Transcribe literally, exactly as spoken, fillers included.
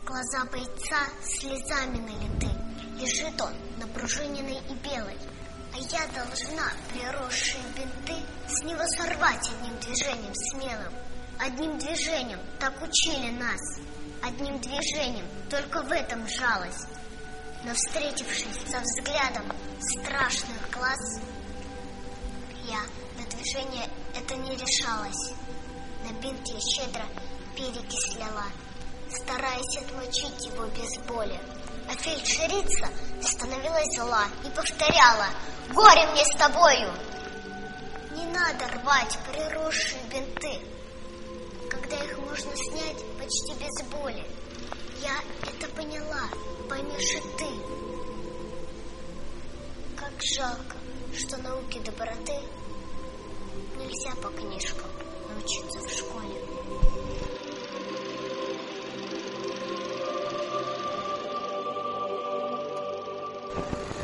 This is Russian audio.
Глаза бойца слезами налиты. Лежит он, напружиненный и белый. А я должна приросшие бинты с него сорвать одним движением смелым. Одним движением, так учили нас. Одним движением, только в этом жалость. Но встретившись со взглядом страшных глаз, я на движение это не решалась. На бинт я щедро перекись ляла, стараясь отмочить его без боли. А фельдшерица становилась зла и повторяла: «Горе мне с тобою!» Не надо рвать приросшие бинты, когда их можно снять почти без боли. Я это поняла, поймешь и ты. Как жалко, что науке доброты нельзя по книжкам научиться в школе. Thank you.